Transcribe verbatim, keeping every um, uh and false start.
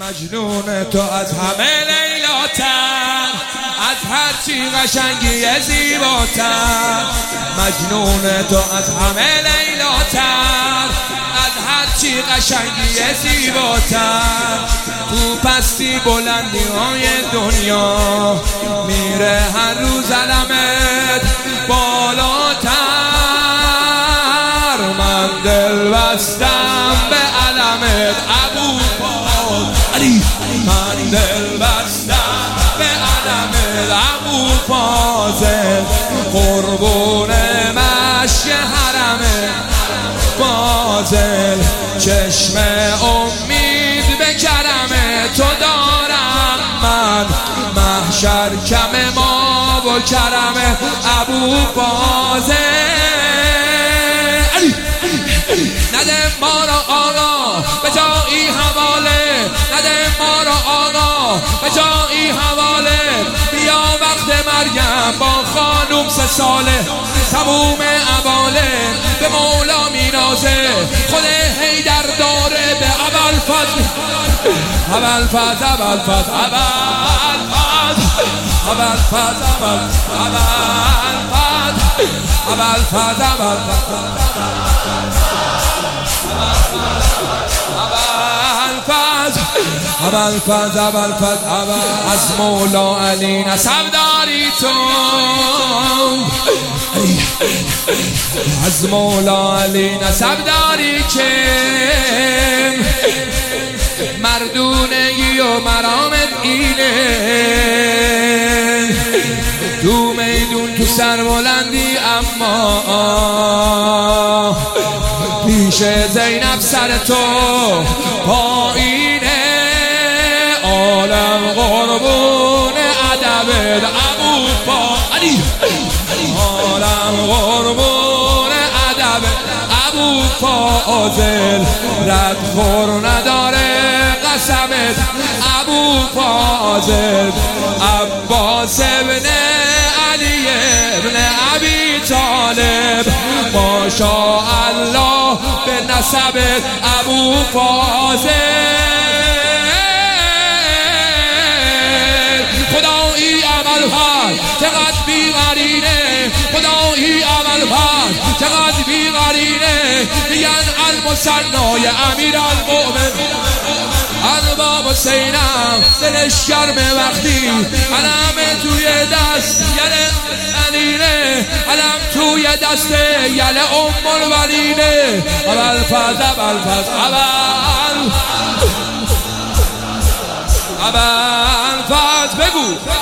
مجنون تو از همه لیلاتر، از هرچی قشنگی زیباتر. مجنون تو از همه لیلاتر، از هرچی قشنگی زیباتر. تو پستی بلندی های دنیا میره هر روز علمت بالاتر. من دل بستم به علمت ابوالفضل علی، من دل بستم به علمت ابوالفضل. قربون مشی حرمت فاضل، چشم امید به کرم تو دارم من. محشر کم ما و کرم ابوالفضل. نده ما را آقا به جایی حواله، نده ما را آقا به جایی حواله. بیا وقت مرگم با خانوم سه ساله، تموم عواله به مولا مینازه. خود حیدر داره به ابوالفضل، ابوالفضل ابوالفضل ابوالفضل ابوالفضل ابوالفضل ابوالفضل ابوالفضل ابوالفضل. از مولا علی نسب داری تو، از مولا علی نسب داری که مردونگی و مرامت اینه. تو میدون تو سربلندی اما پیش زینب سر تو پایینه. عالم قربون ادبت ابوالفضل علی، عالم قربون ادبت ابوالفضل. رد خور نداره قسمت ابوالفضل. عباس ابن علی ابن ابی طالب، ماشاءالله به نسبت ابوالفضل. خدایی ابوالفضل چقدر بی‌قرینه، خدایی ابوالفضل چقدر بی‌قرینه. میگن المثنای امیرالمؤمنین الباب حسینم، دلش گرمه وقتی علم توی دست یله علیله، علم توی دست یله ام الولینه. ابوالفضل ابوالفضل ابوالفضل ابوالفضل بگو